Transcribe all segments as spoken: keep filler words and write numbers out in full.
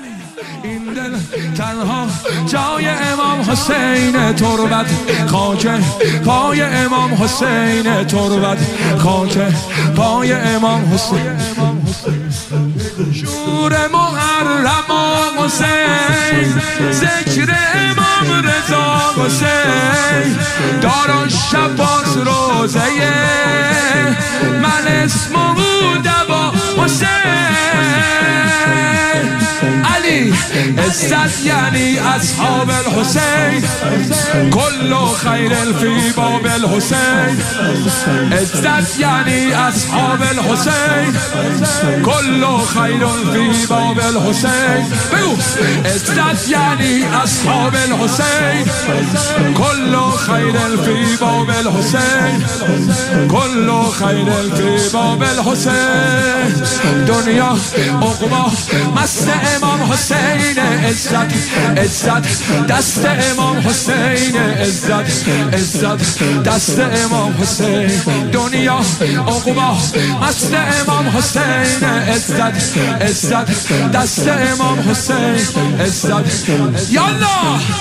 این دل تنها جای امام حسین تربت خاک پای امام حسین تربت خاک پای امام حسین شور محرم حسین ذکر امام رضا حسین دارا شباز روزه من اسمه دوا حسین علی عزت یعنی اصحاب الحسین کل خیر فی باب الحسین عزت یعنی اصحاب الحسین کل خیر فی باب الحسین بگو عزت یعنی اصحاب الحسین کل خیر فی باب الحسین کل خیر فی باب الحسین دنیا عقبا مست امام حسین عزت عزت دست امام حسین عزت عزت دست امام حسین دنیا عقبا مست امام حسین عزت عزت دست امام حسین عزت یالا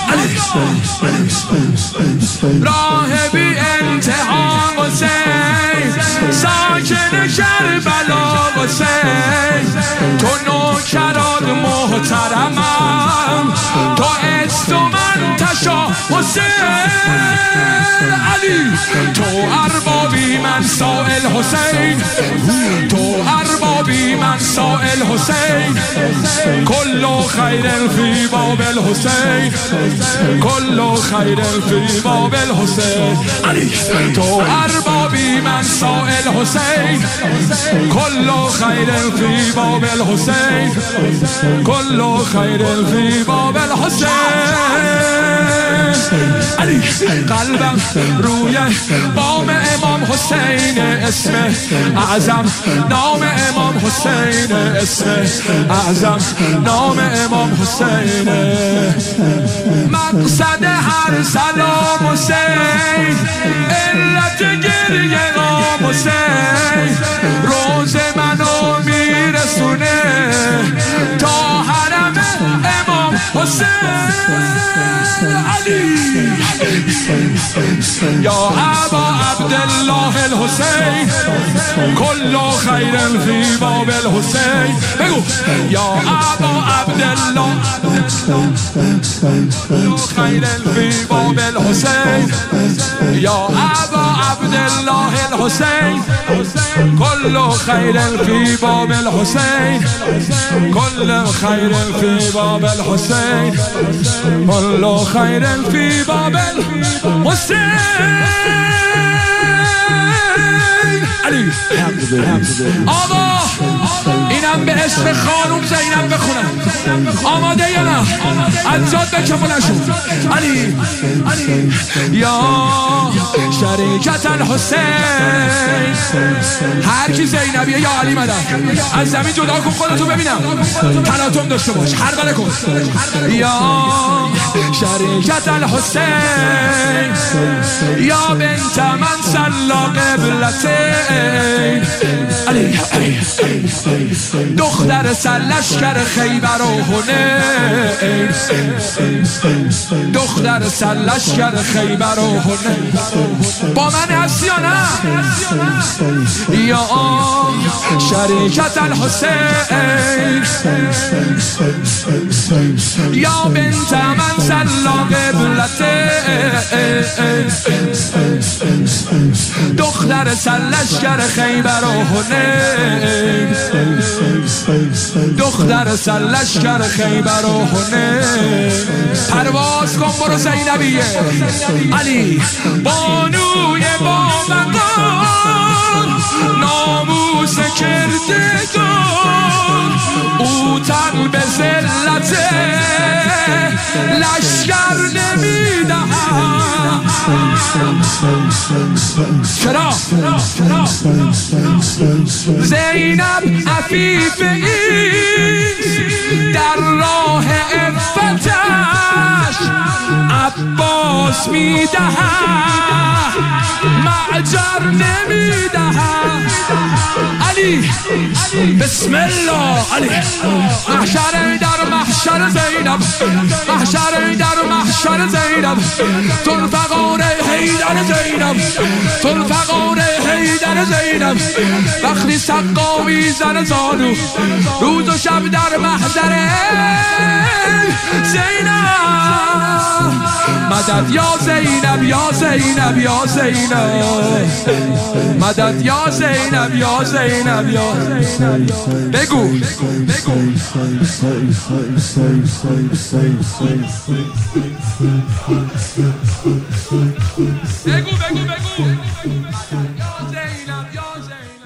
راه بی انتها حسین ساکن کربلا حسین تو نوکرات محترمم تو است و من تشا حسین علی تو اربابی من سائل حسین تو اربابی من سائل حسین کل خیر فی باب الحسین کل خیر فی باب الحسین علی تو اربابی من سائل حسین کل خیر فی باب الحسین کل خیر فی باب الحسین علی قلبم روی بام امام حسین اسم اعظم نام امام حسین اسم اعظم نام امام حسین مقصد هر سلام حسین علت گریه امام حسین روز منو میرسونه تا حرم امام حسین علی یا ابا عبدالله الحسین کل خیر فی باب الحسین بگو یا ابا عبدالله خیر فی باب الحسین یا ابا عبدالله الحسین کل خیر فی باب الحسین کل خیر فی باب الحسین کل خیر فی باب الحسین علی آقا اینم به عشق خانوم زینب بخونم آماده یا نه از جاد بکمونشون علی یا شریکت الحسین هر کی زینبیه یا علی مدد از زمین جدا کن خودتو ببینم تلاطم داشته باش هر بله کن یا شریکت الحسین یا بنت من صلا قبلتین علی دختر سلشکر خیبر و حنین دختر سلشکر خیبر و حنین با من هستی یا نه یا شریکت الحسین یا بنت من صلا قبلتین دختر سلشکر خیبر و حنین دختر سلشکر خیبر و حنین پرواز کن برو زینبیه علی بانوی با مقام ناموس کردگار او تن به ذلت لشکر نمیدهد چرا زینب عفیف این در راه عفتش عباس میدهد معجر نمیدهد علی بسم الله علی محشر در محشر زینب محشر در محشر زینب تو فقار حیدر زینب تو فقار حیدر زینب وقتی سقا میزنه زانو روز و شب در محضر زینب مدد یا زینب یا زینب یا زینب مدد یا زینب یا زینب یا بگو بگو بگو بگو بگو یا زینب یا زینب